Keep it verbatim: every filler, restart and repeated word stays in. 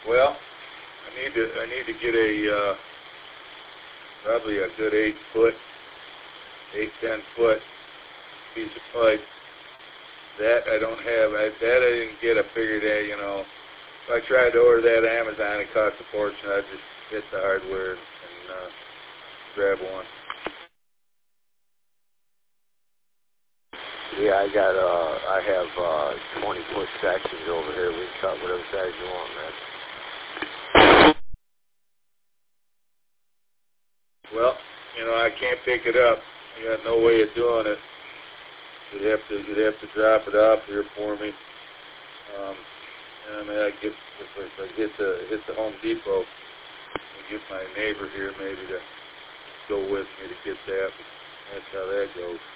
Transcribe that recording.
Well, I need to I need to get a uh, probably a good eight foot, eight ten foot piece of pipe. That I don't have. I, that I didn't get. I figured that you know, if I tried to order that on Amazon, it cost a fortune. I'd just hit the hardware and uh, grab one. Yeah, I got. Uh, I have uh, twenty foot sections over here. We can cut whatever size you want, man. Well, you know, I can't pick it up. You got no way of doing it. You'd have to, you'd have to drop it off here for me. Um, and I mean, I get if I, if I hit the hit the Home Depot, I get my neighbor here maybe to go with me to get that. That's how that goes.